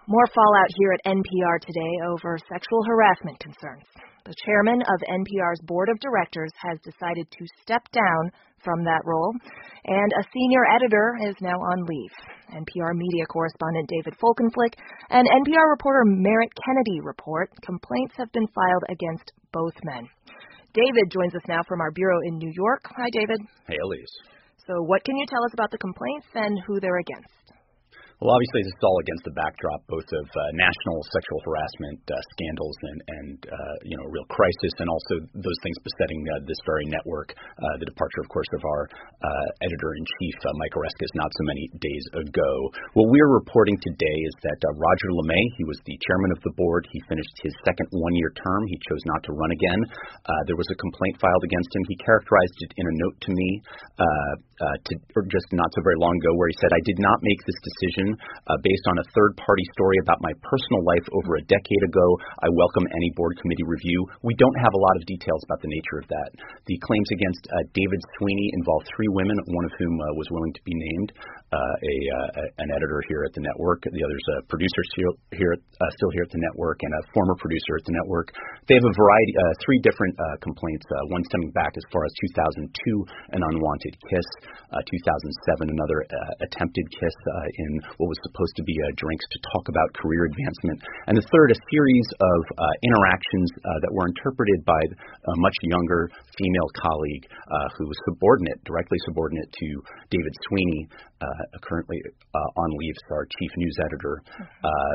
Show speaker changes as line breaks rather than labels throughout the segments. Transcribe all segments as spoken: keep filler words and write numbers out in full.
More fallout here at N P R today over sexual harassment concerns. The chairman of N P R's board of directors has decided to step down from that role, and a senior editor is now on leave. N P R media correspondent David Folkenflik and N P R reporter Merritt Kennedy report complaints have been filed against both men. David joins us now from our bureau in New York. Hi, David.
Hey, Elise.
So what can you tell us about the complaints and who they're against?
Well, obviously, this is all against the backdrop both of uh, national sexual harassment uh, scandals and, and uh, you know, real crisis, and also those things besetting uh, this very network. Uh, the departure, of course, of our uh, editor-in-chief, uh, Mike Oreskes, not so many days ago. What we're reporting today is that uh, Roger LeMay, he was the chairman of the board. He finished his second one-year term. He chose not to run again. Uh, there was a complaint filed against him. He characterized it in a note to me uh, uh, to, or just not so very long ago, where he said, "I did not make this decision Uh, based on a third-party story about my personal life over a decade ago. I welcome any board committee review." We don't have a lot of details about the nature of that. The claims against uh, David Sweeney involve three women, one of whom uh, was willing to be named, uh, a, uh, an editor here at the network. The other's a producer still here, uh, still here at the network, and a former producer at the network. They have a variety, uh, three different uh, complaints. Uh, one stemming back as far as two thousand two, an unwanted kiss. Uh, two thousand seven, another uh, attempted kiss uh, in what was supposed to be uh, drinks to talk about career advancement. And the third, a series of uh, interactions uh, that were interpreted by a much younger female colleague uh, who was subordinate, directly subordinate to David Sweeney, uh, currently uh, on leave as our chief news editor. Uh,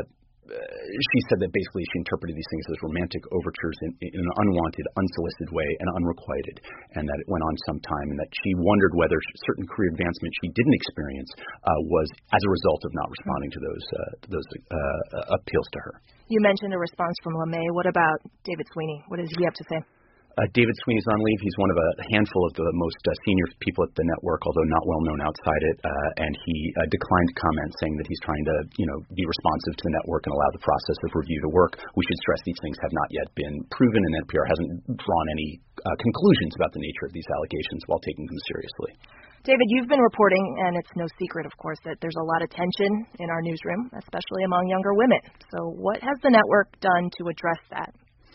She said that basically she interpreted these things as romantic overtures in, in an unwanted, unsolicited way and unrequited, and that it went on some time, and that she wondered whether certain career advancement she didn't experience uh, was as a result of not responding to those uh, to those uh, appeals to her.
You mentioned a response from LeMay. What about David Sweeney? What does he have to say?
Uh, David Sweeney's on leave. He's one of a handful of the most uh, senior people at the network, although not well known outside it. Uh, and he uh, declined comment, saying that he's trying to, you know, be responsive to the network and allow the process of review to work. We should stress these things have not yet been proven, and N P R hasn't drawn any uh, conclusions about the nature of these allegations while taking them seriously.
David, you've been reporting, and it's no secret, of course, that there's a lot of tension in our newsroom, especially among younger women. So what has the network done to address that?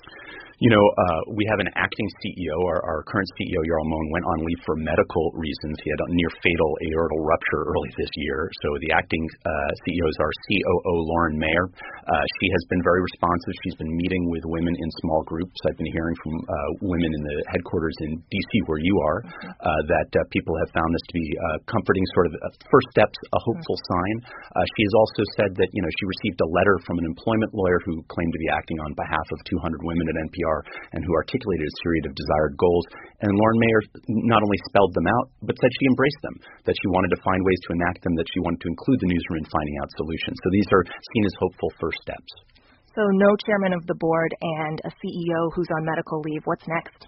You know, uh, we have an acting C E O. Our, our current C E O, Jarl Mohn, went on leave for medical reasons. He had a near-fatal aortal rupture early this year. So the acting uh, C E O is our C O O, Lauren Mayer. Uh, she has been very responsive. She's been meeting with women in small groups. I've been hearing from uh, women in the headquarters in D C, where you are, uh, that uh, people have found this to be uh, comforting, sort of uh, first steps, a hopeful sign. Uh, she has also said that, you know, she received a letter from an employment lawyer who claimed to be acting on behalf of two hundred women at N P R, and who articulated a series of desired goals. And Lauren Mayer not only spelled them out, but said she embraced them, that she wanted to find ways to enact them, that she wanted to include the newsroom in finding out solutions. So these are seen as hopeful first steps.
So no chairman of the board and a C E O who's on medical leave. What's next?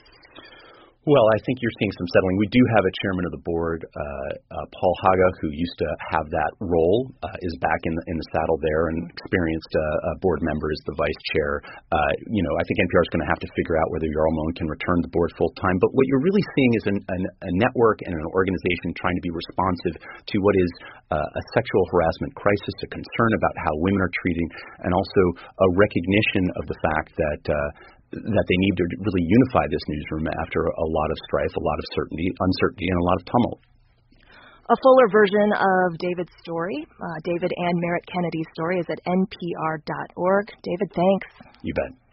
Well, I think you're seeing some settling. We do have a chairman of the board, uh, uh, Paul Haga, who used to have that role, uh, is back in the, in the saddle there, and experienced uh, a board member as the vice chair. Uh, you know, I think N P R is going to have to figure out whether Jarl Mohn can return to the board full time. But what you're really seeing is an, an, a network and an organization trying to be responsive to what is uh, a sexual harassment crisis, a concern about how women are treating, and also a recognition of the fact that uh, that they need to really unify this newsroom after a lot of strife, a lot of certainty, uncertainty, and a lot of tumult.
A fuller version of David's story, uh, David and Merritt Kennedy's story, is at N P R dot org. David, thanks.
You bet.